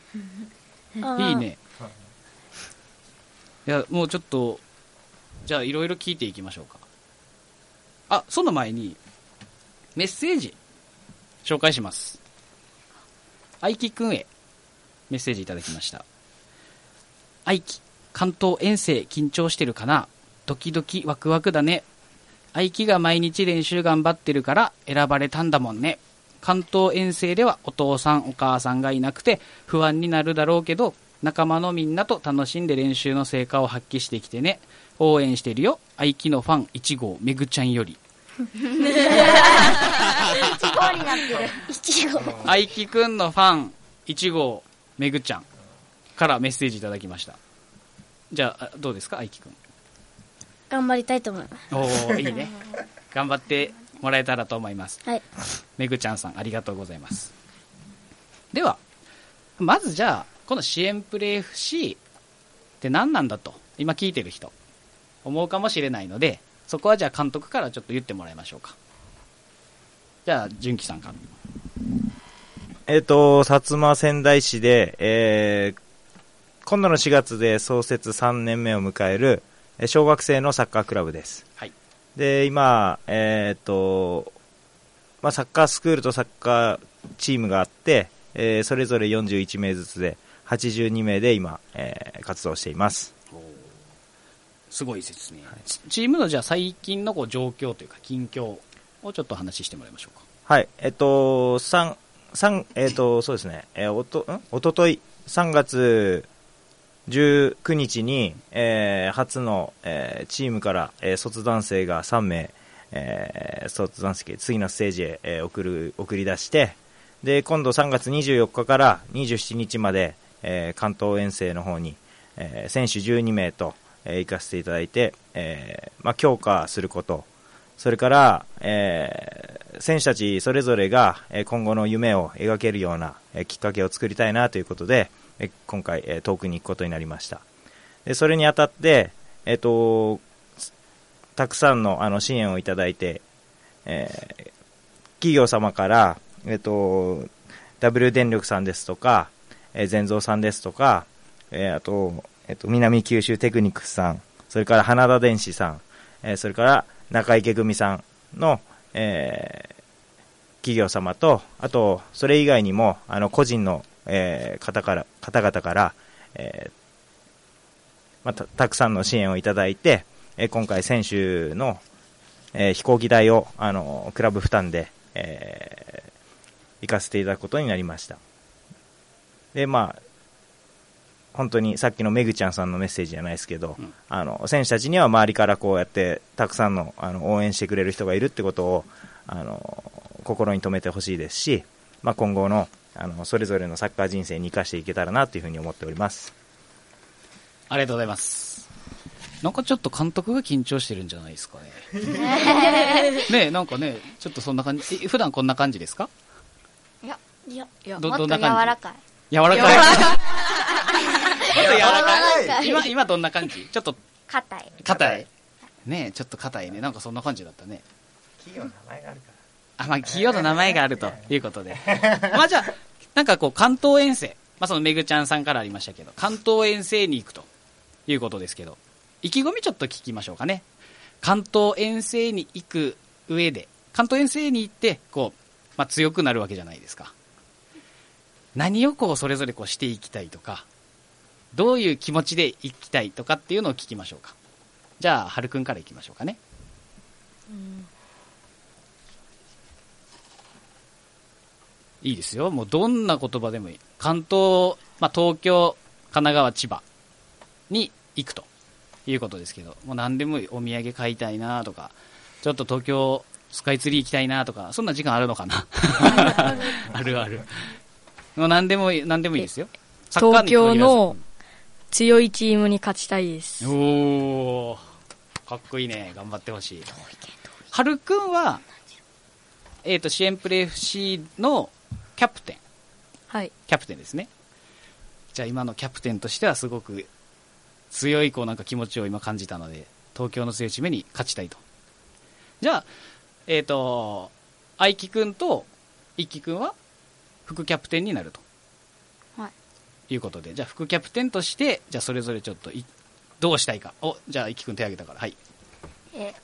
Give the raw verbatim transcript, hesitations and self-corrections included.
いいね。いやもうちょっとじゃあいろいろ聞いていきましょうか。あ、その前にメッセージ紹介します。愛樹くんへメッセージいただきました。愛樹、関東遠征緊張してるかな。ドキドキワクワクだね。愛樹が毎日練習頑張ってるから選ばれたんだもんね。関東遠征ではお父さんお母さんがいなくて不安になるだろうけど、仲間のみんなと楽しんで練習の成果を発揮してきてね。応援してるよ。愛樹のファンいち号めぐちゃんより。いち号になってる。いち号。愛樹くんのファンいち号めぐちゃんからメッセージいただきました。じゃあどうですか愛樹くん。 頑張りたいと思います。 おー、いいね。頑張ってもらえたらと思います。 はい。 めぐちゃんさんありがとうございます。ではまずじゃあこの支援プレー エフシー って何なんだと今聞いてる人思うかもしれないので、そこはじゃあ監督からちょっと言ってもらいましょうか。じゃあ純喜さんから。 えっと薩摩川内市で、えー、今度のしがつで創設さんねんめを迎える小学生のサッカークラブです。 はい。 で今、えーっとまあ、サッカースクールとサッカーチームがあって、えー、それぞれよんじゅういちめいずつではちじゅうにめいで今、えー、活動しています。 すごいですね、はい、チームのじゃあ最近のこう状況というか近況をちょっと話してもらいましょうか。 はい、えっと3、3えっとそうですね、えー、おとんおとといさんがつじゅうくにちに、えー、初の、えー、チームから、えー、卒団生がさんめい、えー、卒団生次のステージへ、えー、送る送り出して、で今度さんがつにじゅうよっかからにじゅうしちにちまで、えー、関東遠征の方に、えー、選手じゅうにめいと、えー、行かせていただいて、えーまあ、強化すること、それから、えー、選手たちそれぞれが今後の夢を描けるような、えー、きっかけを作りたいなということで、え今回、えー、遠くに行くことになりました。でそれにあたって、えー、とたくさんの、あの支援をいただいて、えー、企業様から、えー、と W 電力さんですとか、えー、全蔵さんですとか、えー、あと、えー、と南九州テクニックスさん、それから花田電子さん、えー、それから中池組さんの、えー、企業様と、あとそれ以外にもあの個人のえー、方から方々から、えーまあ、た, たくさんの支援をいただいて、えー、今回選手の、えー、飛行機代をあのクラブ負担で、えー、行かせていただくことになりました。でまあ本当にさっきのめぐちゃんさんのメッセージじゃないですけど、うん、あの選手たちには周りからこうやってたくさん の, あの応援してくれる人がいるってことをあの心に留めてほしいですし、まあ、今後のあのそれぞれのサッカー人生に生かしていけたらなというふうに思っております。 ありがとうございます。なんかちょっと監督が緊張してるんじゃないですかね。ねえなんかねちょっとそんな感じ。普段こんな感じですか？ いやいやいやどもっと柔らかい。 柔らかい。もっと柔らかい。今今どんな感じ？ちょっと硬い。 硬い。ねえちょっと硬いね。なんかそんな感じだったね。 企業の名前があるから。 あまあ企業の名前があるということで。まあじゃあなんかこう関東遠征、まあそのめぐちゃんさんからありましたけど、関東遠征に行くということですけど、意気込みちょっと聞きましょうかね。関東遠征に行く上で、関東遠征に行ってこう、まあ、強くなるわけじゃないですか。何をこうそれぞれこうしていきたいとか、どういう気持ちで行きたいとかっていうのを聞きましょうか。じゃあはるくんから行きましょうかね。うんいいですよ。もうどんな言葉でもいい。関東、まあ、東京、神奈川、千葉に行くということですけど、もう何でもいい。お土産買いたいなとか、ちょっと東京スカイツリー行きたいなとか、そんな時間あるのかな。あるある。もう何でもいい、何でもいいですよ。 サッカー東京の強いチームに勝ちたいです。 おー、かっこいいね。頑張ってほしい。はるくんは、えっと、支援プレー エフシー のキャプテン。 はい。 キャプテンですね。じゃあ今のキャプテンとしてはすごく強いこうなんか気持ちを今感じたので、東京の強いチームに勝ちたいと。じゃあ、えっと、愛樹くんと一輝くんは副キャプテンになると。 はい。 いうことで、じゃあ副キャプテンとして、じゃあそれぞれちょっとい、どうしたいか。お、じゃあ、いきくん手挙げたから、はい。 え